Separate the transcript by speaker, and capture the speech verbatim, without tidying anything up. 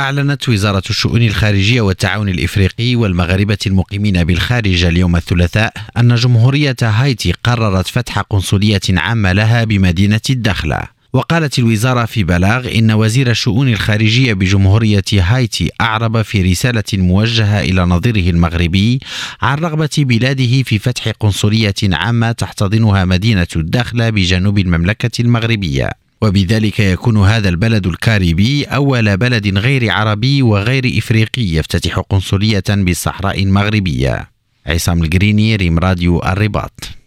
Speaker 1: أعلنت وزارة الشؤون الخارجية والتعاون الإفريقي والمغاربة المقيمين بالخارج اليوم الثلاثاء أن جمهورية هايتي قررت فتح قنصلية عامة لها بمدينة الدخلة. وقالت الوزارة في بلاغ إن وزير الشؤون الخارجية بجمهورية هايتي أعرب في رسالة موجهة إلى نظيره المغربي عن رغبة بلاده في فتح قنصلية عامة تحتضنها مدينة الدخلة بجنوب المملكة المغربية، وبذلك يكون هذا البلد الكاريبي أول بلد غير عربي وغير إفريقي يفتتح قنصلية بالصحراء المغربية. عصام القريني، ريم راديو الرباط.